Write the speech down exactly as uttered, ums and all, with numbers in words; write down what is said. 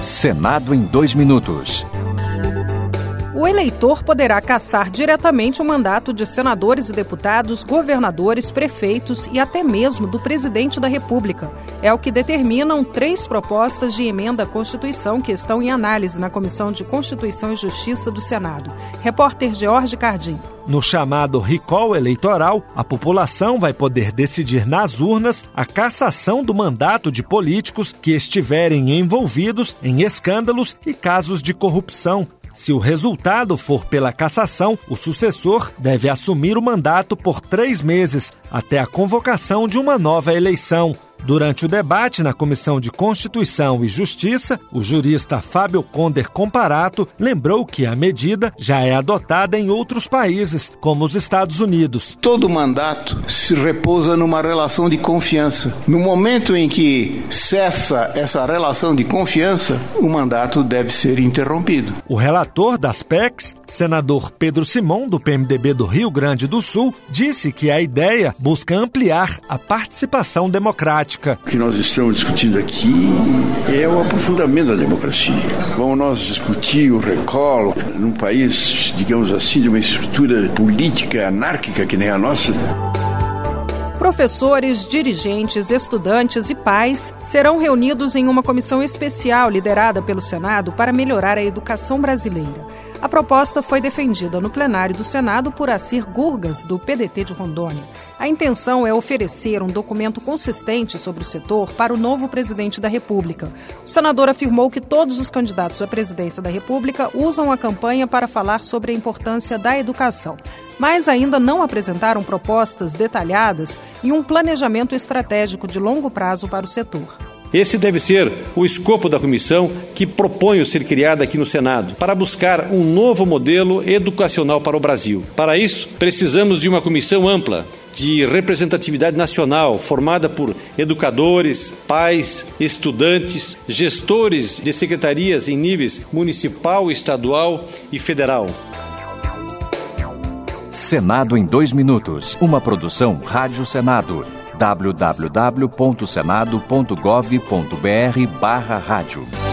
Senado em dois minutos. O eleitor poderá cassar diretamente o mandato de senadores e deputados, governadores, prefeitos e até mesmo do presidente da República. É o que determinam três propostas de emenda à Constituição que estão em análise na Comissão de Constituição e Justiça do Senado. Repórter George Cardim. No chamado recall eleitoral, a população vai poder decidir nas urnas a cassação do mandato de políticos que estiverem envolvidos em escândalos e casos de corrupção. Se o resultado for pela cassação, o sucessor deve assumir o mandato por três meses, até a convocação de uma nova eleição. Durante o debate na Comissão de Constituição e Justiça, o jurista Fábio Conder Comparato lembrou que a medida já é adotada em outros países, como os Estados Unidos. Todo mandato se repousa numa relação de confiança. No momento em que cessa essa relação de confiança, o mandato deve ser interrompido. O relator das P E Cs, senador Pedro Simão, do P M D B do Rio Grande do Sul, disse que a ideia busca ampliar a participação democrática. O que nós estamos discutindo aqui é o aprofundamento da democracia. Vamos nós discutir o recall num país, digamos assim, de uma estrutura política anárquica que nem a nossa? Professores, dirigentes, estudantes e pais serão reunidos em uma comissão especial liderada pelo Senado para melhorar a educação brasileira. A proposta foi defendida no plenário do Senado por Assir Gurgas, do P D T de Rondônia. A intenção é oferecer um documento consistente sobre o setor para o novo presidente da República. O senador afirmou que todos os candidatos à presidência da República usam a campanha para falar sobre a importância da educação, mas ainda não apresentaram propostas detalhadas e um planejamento estratégico de longo prazo para o setor. Esse deve ser o escopo da comissão que proponho ser criada aqui no Senado, para buscar um novo modelo educacional para o Brasil. Para isso, precisamos de uma comissão ampla, de representatividade nacional, formada por educadores, pais, estudantes, gestores de secretarias em níveis municipal, estadual e federal. Senado em dois minutos. Uma produção Rádio Senado. w w w ponto senado ponto gov ponto b r barra rádio